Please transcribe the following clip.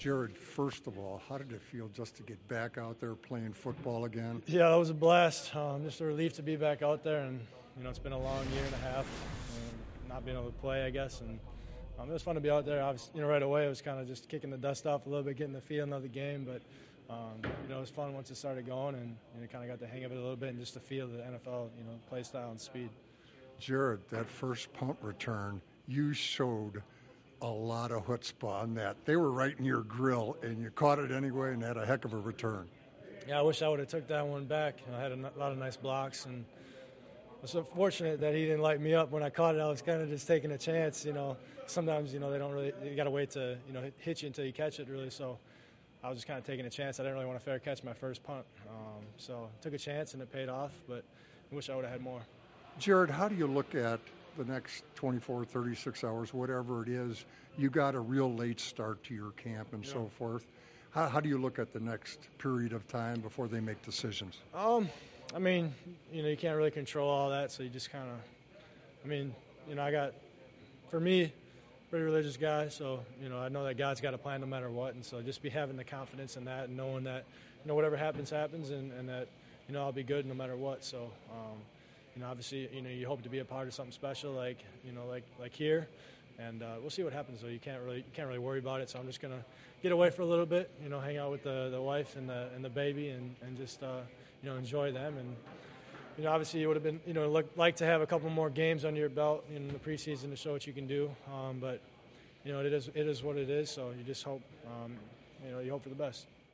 Jared, first of all, how did it feel just to get back out there playing football again? Yeah, that was a blast. Just a relief to be back out there, and it's been a long year and a half, not being able to play, I guess, and it was fun to be out there. Obviously, right away, it was kind of just kicking the dust off a little bit, getting the feeling of the game, but it was fun once it started going, and kind of got the hang of it a little bit, and just to feel the NFL, play style and speed. Jared, that first punt return, you showed a lot of chutzpah on that. They were right in your grill, and you caught it anyway, and had a heck of a return. Yeah, I wish I would have took that one back. I had a lot of nice blocks, and I was so fortunate that he didn't light me up when I caught it. I was kind of just taking a chance. Sometimes they don't really. You got to wait to hit you until you catch it, really. So I was just kind of taking a chance. I didn't really want to fair catch my first punt, so I took a chance and it paid off. But I wish I would have had more. Jared, how do you look at the next 24, 36 hours, whatever it is? You got a real late start to your camp and so forth. How do you look at the next period of time before they make decisions? You can't really control all that, so you just kind of, I got, for me, pretty religious guy, so, I know that God's got a plan no matter what, and so just be having the confidence in that and knowing that, whatever happens, and that, I'll be good no matter what, so, obviously, you hope to be a part of something special like here, and we'll see what happens. Though you can't really worry about it. So I'm just gonna get away for a little bit, hang out with the wife and the baby, and just enjoy them. And obviously, you would have been like to have a couple more games under your belt in the preseason to show what you can do. But it is what it is. So you just hope you hope for the best.